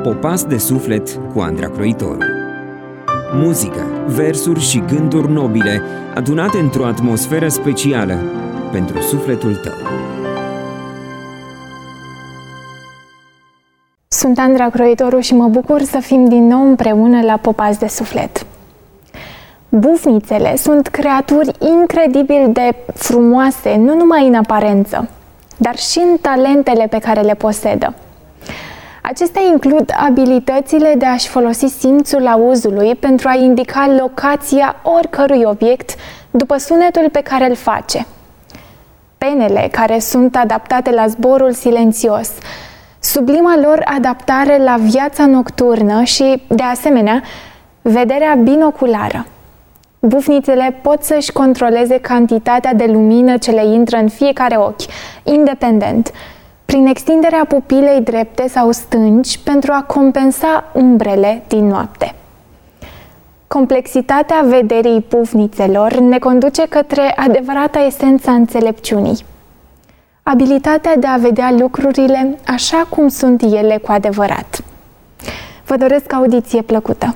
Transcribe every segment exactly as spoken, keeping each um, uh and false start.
Popas de suflet cu Andra Croitoru. Muzică, versuri și gânduri nobile adunate într-o atmosferă specială pentru sufletul tău. Sunt Andra Croitoru și mă bucur să fim din nou împreună la Popas de suflet. Bufnițele sunt creaturi incredibil de frumoase, nu numai în aparență, dar și în talentele pe care le posedă. Acestea includ abilitățile de a-și folosi simțul auzului pentru a indica locația oricărui obiect după sunetul pe care îl face. Penele care sunt adaptate la zborul silențios, sublima lor adaptare la viața nocturnă și, de asemenea, vederea binoculară. Bufnițele pot să-și controleze cantitatea de lumină ce le intră în fiecare ochi, independent, prin extinderea pupilei drepte sau stângi pentru a compensa umbrele din noapte. Complexitatea vederii bufnițelor ne conduce către adevărata esența înțelepciunii. Abilitatea de a vedea lucrurile așa cum sunt ele cu adevărat. Vă doresc audiție plăcută!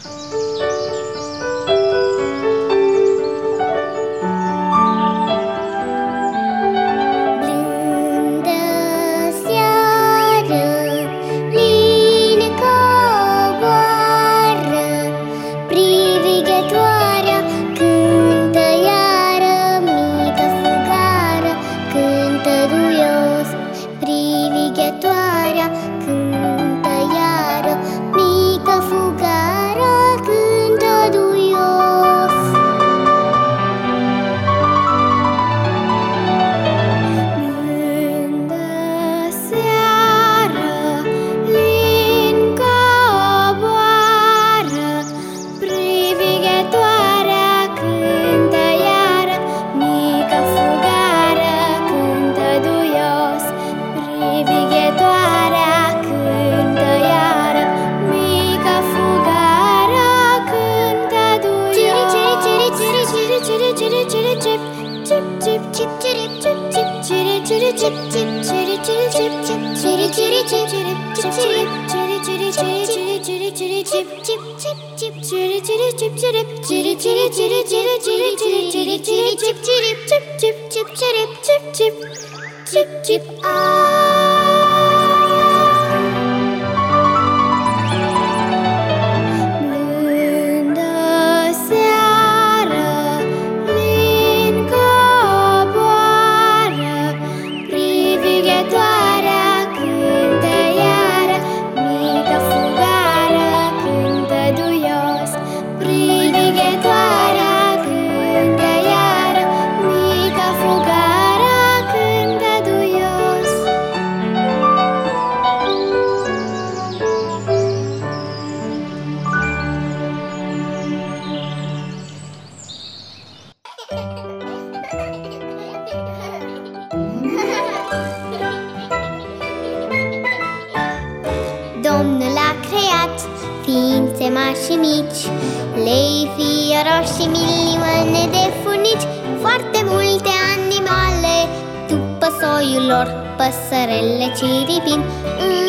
Domnul a creat ființe mari și mici, lei, fioroși și milioane de furnici, foarte multe animale, după soiul lor, păsărele ciripind în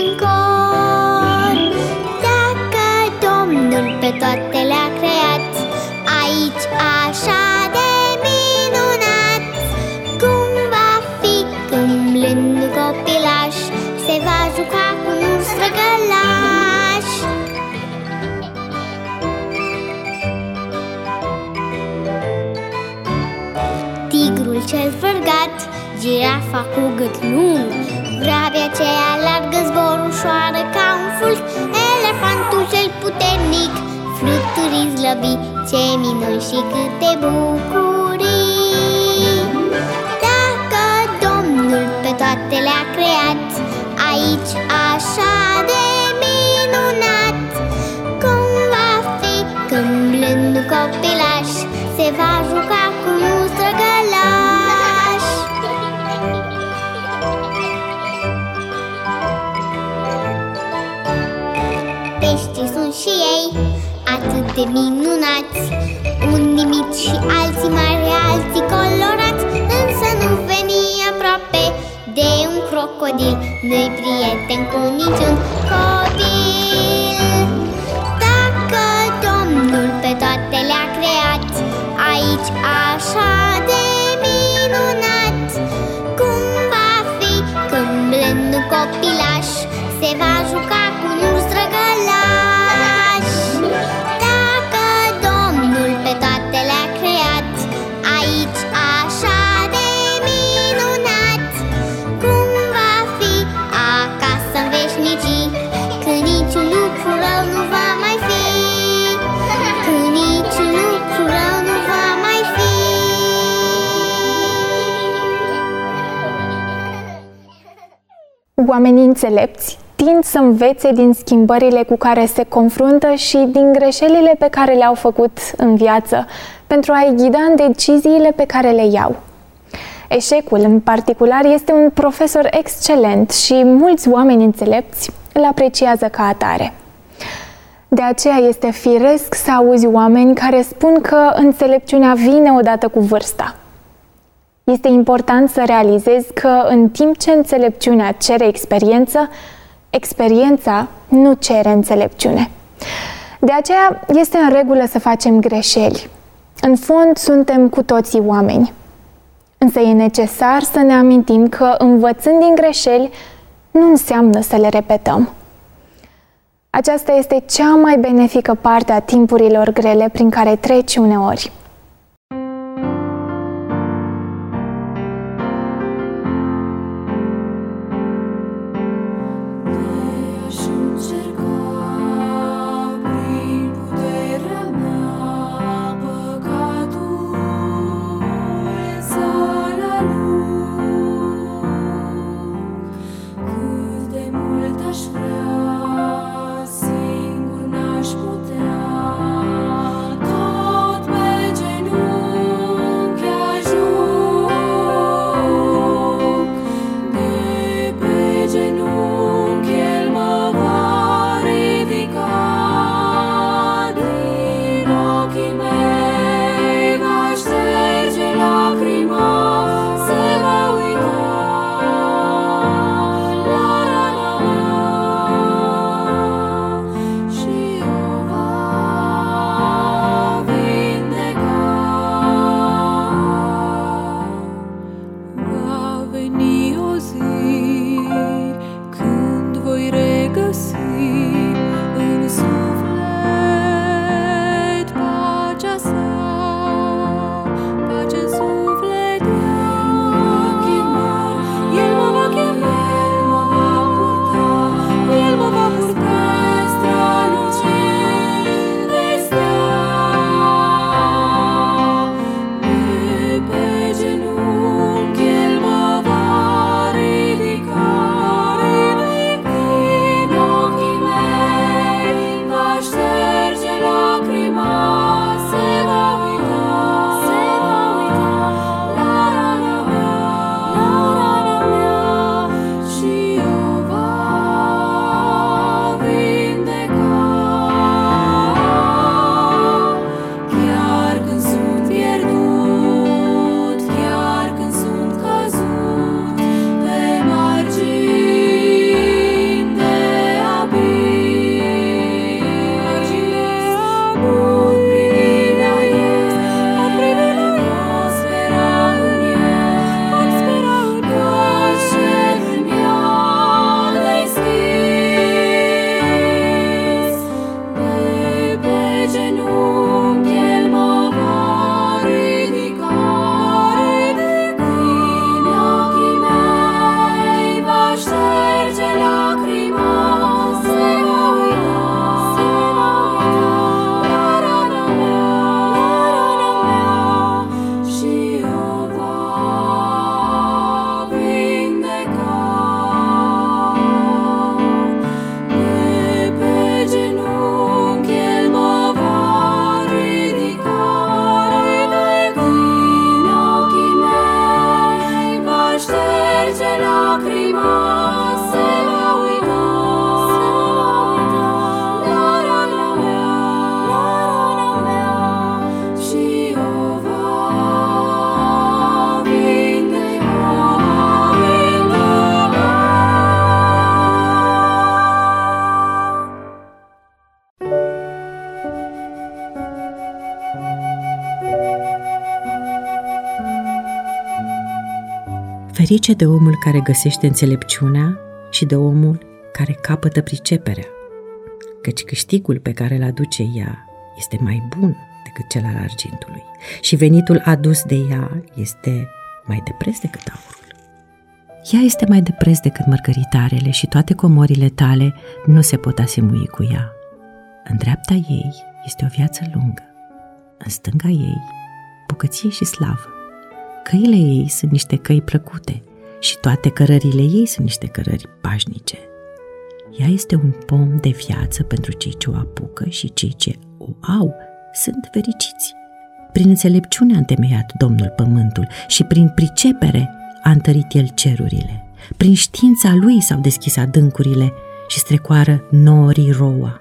cor. Dacă Domnul pe toate le-a creat, aici așa de minunat, cum va fi când blândul copilaș se va juca cu un străgălaș? Tigrul cel fărgat, girafa cu gât lung, vrabia ce alargă zbor ușoară ca un fulg, elefantul cel puternic, fluturii slăbi, ce minuni și câte bucurii. Dacă Domnul pe toate le-a creat, aici așa de minunat, cum va fi când blândul copilaș se va juca cu un străgălaș? Peștii sunt și ei atât de minunați, unii mici și alții mari, alții colorați, însă nu veni aproape de un crocodil, nu-i prieten cu niciun copil. juca cu un urs drăgălaș. Dacă Domnul pe toate le-a creat aici așa de minunat, cum va fi acasă în veșnicii, când niciun lucru rău nu va mai fi, când niciun lucru rău nu va mai fi. Oamenii înțelepți tind să învețe din schimbările cu care se confruntă și din greșelile pe care le-au făcut în viață, pentru a-i ghida în deciziile pe care le iau. Eșecul, în particular, este un profesor excelent și mulți oameni înțelepți îl apreciază ca atare. De aceea este firesc să auzi oameni care spun că înțelepciunea vine odată cu vârsta. Este important să realizezi că în timp ce înțelepciunea cere experiență, experiența nu cere înțelepciune. De aceea este în regulă să facem greșeli. În fond, suntem cu toții oameni. Însă e necesar să ne amintim că învățând din greșeli nu înseamnă să le repetăm. Aceasta este cea mai benefică parte a timpurilor grele prin care treci uneori. Ferice de omul care găsește înțelepciunea și de omul care capătă priceperea, căci câștigul pe care îl aduce ea este mai bun decât cel al argintului și venitul adus de ea este mai de preț decât aurul. Ea este mai de preț decât mărgăritarele și toate comorile tale nu se pot asemui cu ea. În dreapta ei este o viață lungă, în stânga ei bogăție și slavă. Căile ei sunt niște căi plăcute și toate cărările ei sunt niște cărări pașnice. Ea este un pom de viață pentru cei ce o apucă și cei ce o au sunt fericiți. Prin înțelepciune a întemeiat Domnul pământul și prin pricepere a întărit El cerurile. Prin știința Lui s-au deschis adâncurile și strecoară norii roa.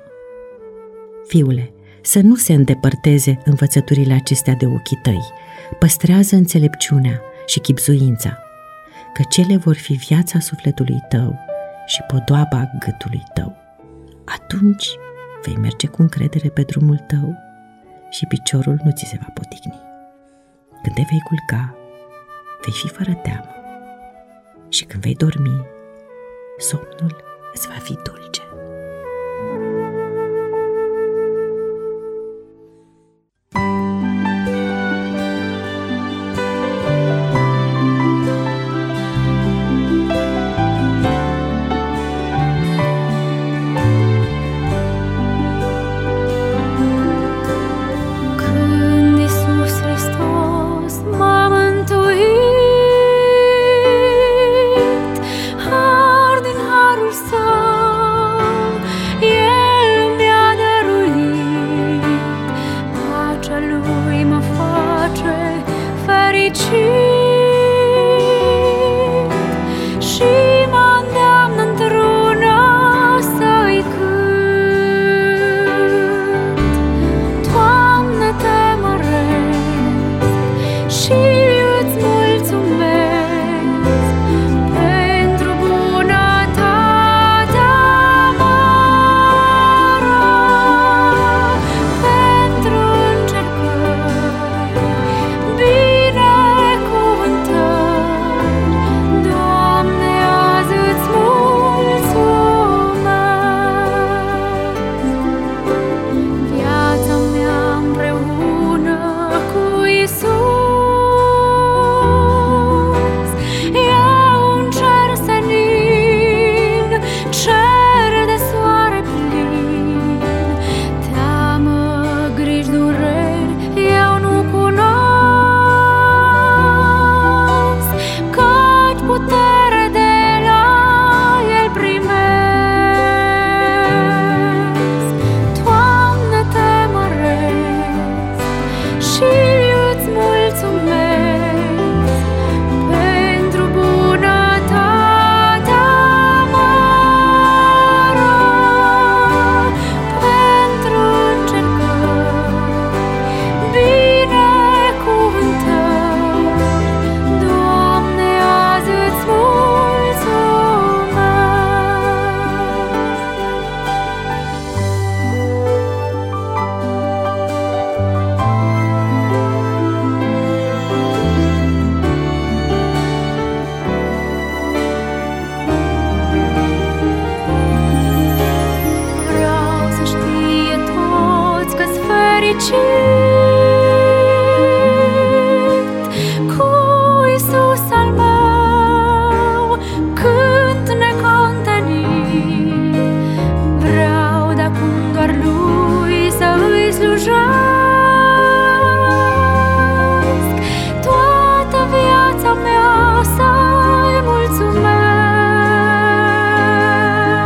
Fiule, să nu se îndepărteze învățăturile acestea de ochii tăi. Păstrează înțelepciunea și chibzuința, că cele vor fi viața sufletului tău și podoaba gâtului tău. Atunci vei merge cu încredere pe drumul tău și piciorul nu ți se va poticni. Când te vei culca, vei fi fără teamă și când vei dormi, somnul îți va fi dulce.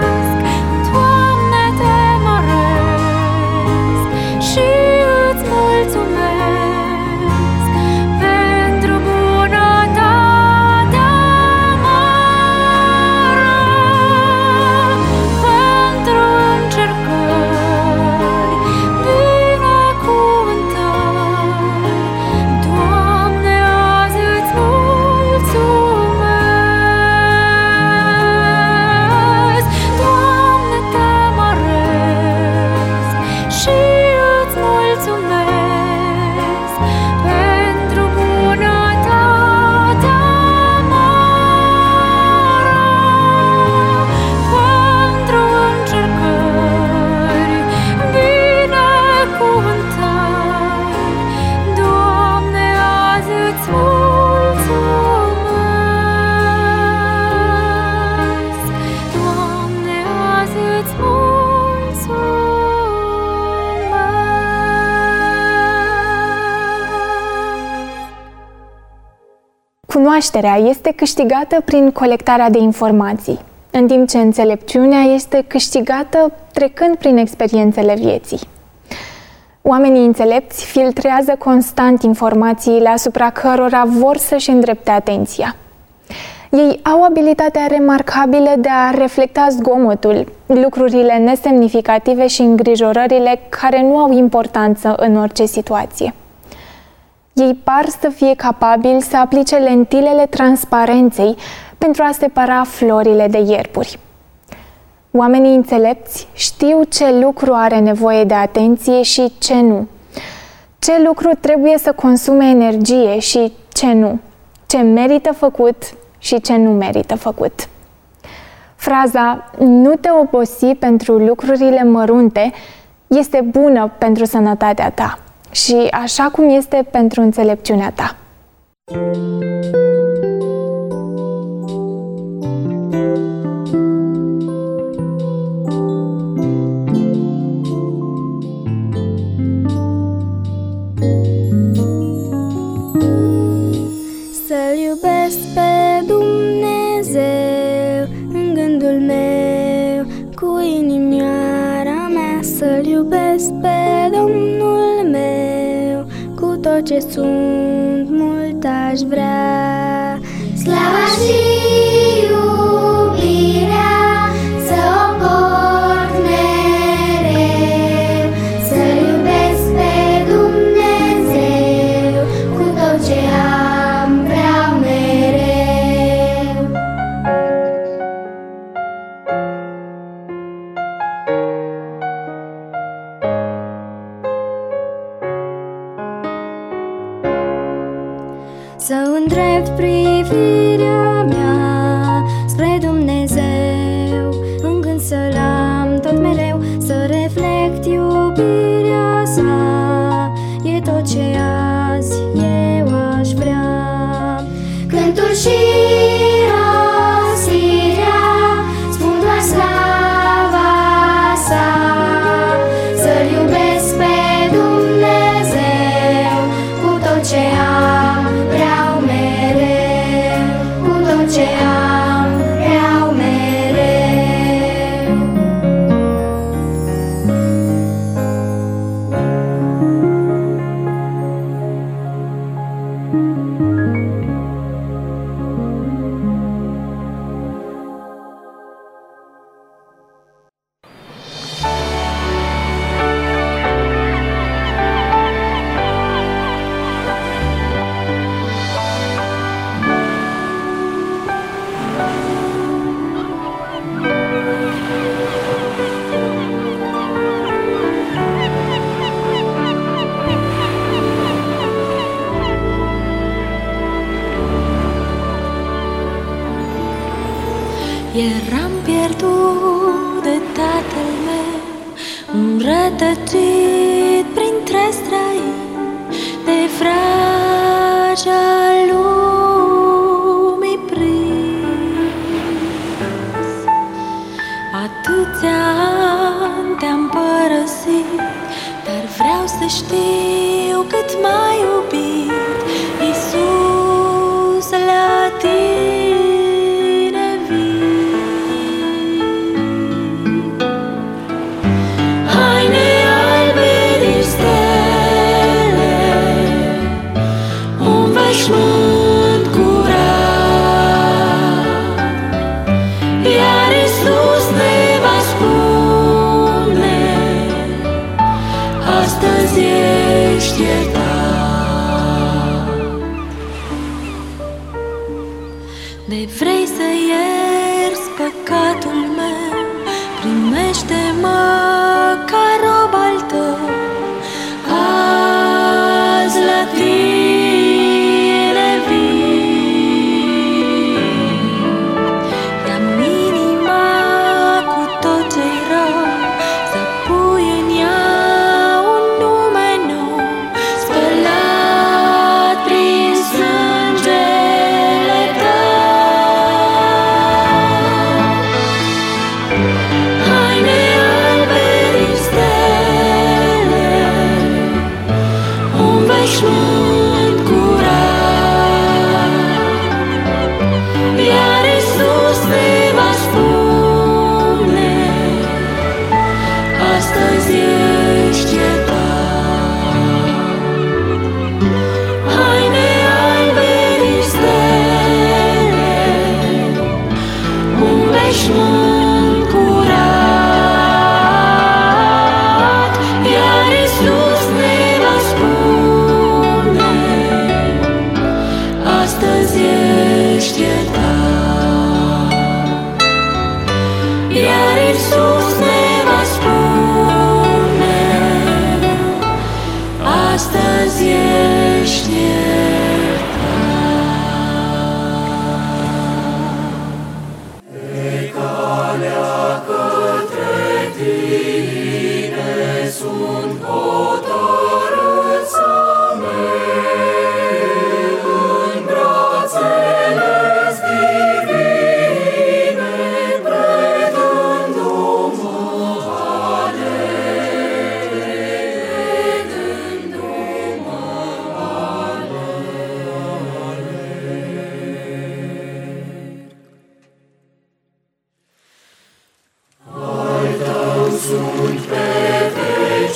Și îți Cunoașterea este câștigată prin colectarea de informații, în timp ce înțelepciunea este câștigată trecând prin experiențele vieții. Oamenii înțelepți filtrează constant informațiile asupra cărora vor să-și îndrepte atenția. Ei au abilitatea remarcabilă de a reflecta zgomotul, lucrurile nesemnificative și îngrijorările care nu au importanță în orice situație. Ei par să fie capabili să aplice lentilele transparenței pentru a separa florile de ierburi. Oamenii înțelepți știu ce lucru are nevoie de atenție și ce nu, ce lucru trebuie să consume energie și ce nu, ce merită făcut și ce nu merită făcut. Fraza "nu te obosi pentru lucrurile mărunte" este bună pentru sănătatea ta și așa cum este pentru înțelepciunea ta. Să-L iubesc pe Dumnezeu în gândul meu, cu inimioara mea. Să-L iubesc pe Domnul meu, cu tot ce sunt, mult aș vrea. Slava și iubirea să o port mereu, să-L iubesc pe Dumnezeu cu tot ce am, vreau mereu. Să îndrept privirea mea spre Dumnezeu, în gând să-L am tot mereu, să reflect iubirea sa, e tot ce azi eu aș vrea. Cântul și rosirea spun doar slava sa, să-L iubesc pe Dumnezeu cu tot ce am, vreau mereu, cu tot ce am, vreau mereu. Eram pierdut de tatăl meu, înrătăcit printre străini, de vragi al lumii prins. Atâția ani te-am părăsit, dar vreau să știu cât m-ai iubit, Iisus, la tine vin. Haine albe din stele, un veșmânt curat, iar Iisus ne va spune: astăzi ești iertat. De vrei să ierți păcatul meu, primește-mă ca rob al tău. Azi la tine vin. Ia-mi inima cu tot ce-i rău, să pui în ea un nume nou,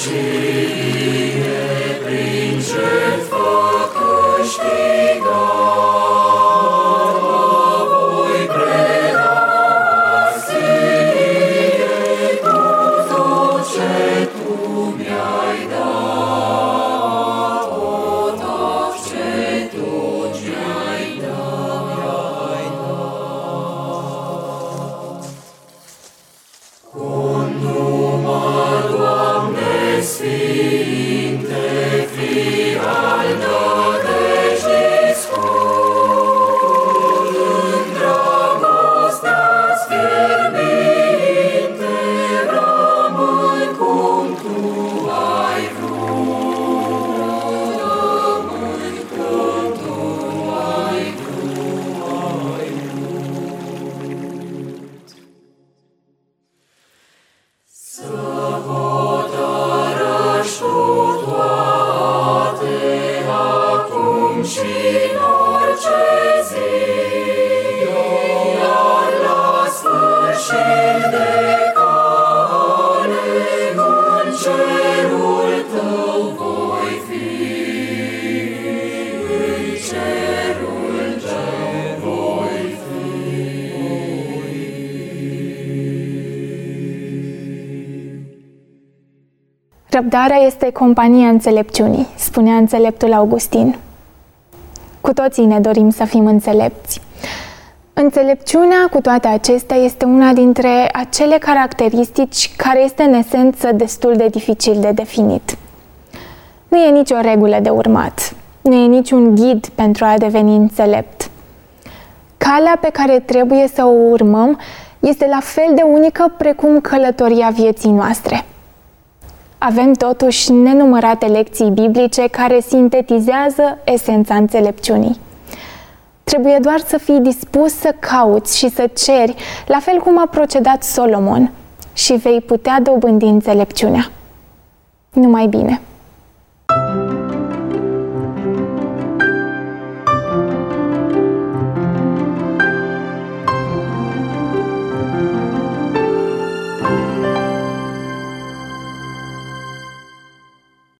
Răbdarea este compania înțelepciunii, spunea înțeleptul Augustin. Cu toții ne dorim să fim înțelepți. Înțelepciunea, cu toate acestea, este una dintre acele caracteristici care este în esență destul de dificil de definit. Nu e nicio regulă de urmat, nu e niciun ghid pentru a deveni înțelept. Calea pe care trebuie să o urmăm este la fel de unică precum călătoria vieții noastre. Avem totuși nenumărate lecții biblice care sintetizează esența înțelepciunii. Trebuie doar să fii dispus să cauți și să ceri, la fel cum a procedat Solomon, și vei putea dobândi înțelepciunea. Numai bine!